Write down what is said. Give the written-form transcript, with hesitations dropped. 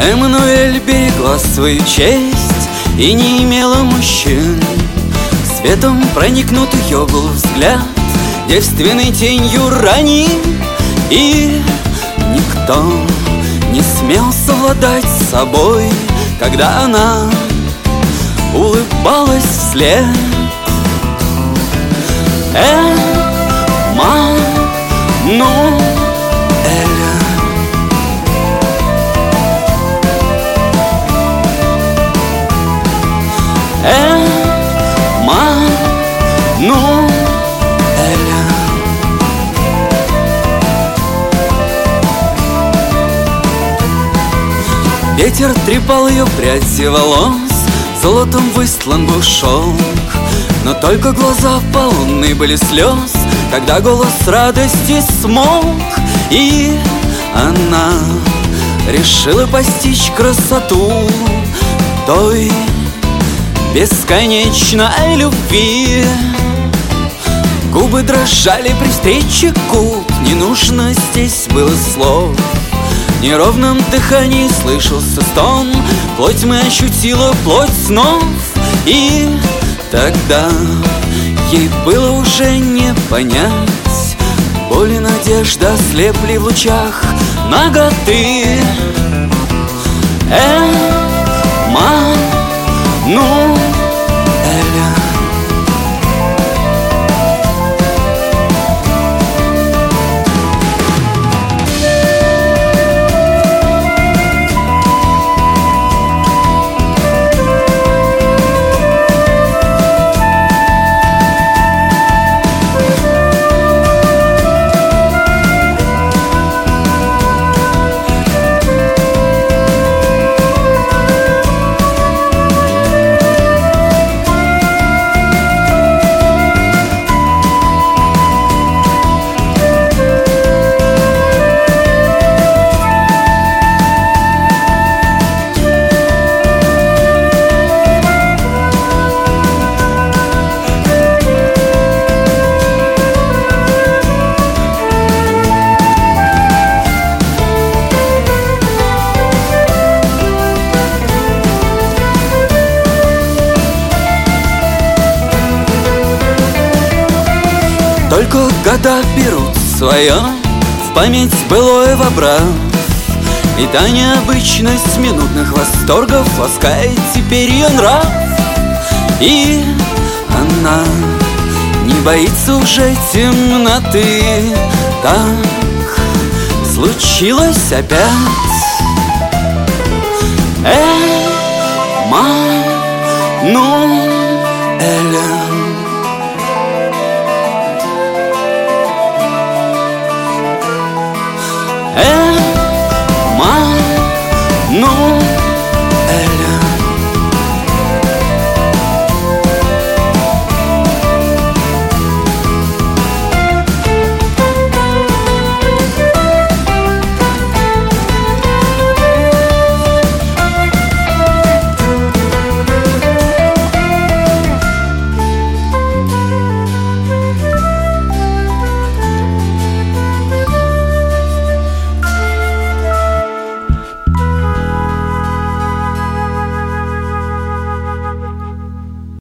Эммануэль берегла свою честь и не имела мужчин. Светом проникнут ее был взгляд, девственной тенью ранен, и никто не смел совладать с собой, когда она улыбалась вслед. Ветер трепал ее пряди волос, золотом выстлан был шелк. Но только глаза полны были слез, когда голос радости смолк. И она решила постичь красоту той бесконечной любви. Губы дрожали при встрече губ, не нужно здесь было слов. В неровном дыхании слышался стон, плоть мы ощутила, плоть снов. И тогда ей было уже не понять, боль и надежда слепли в лучах наготы. Только года берут свое, в память былое вобрав, и та необычность минутных восторгов ласкает теперь ее нрав. И она не боится уже темноты. Так случилось опять. Эммануэля.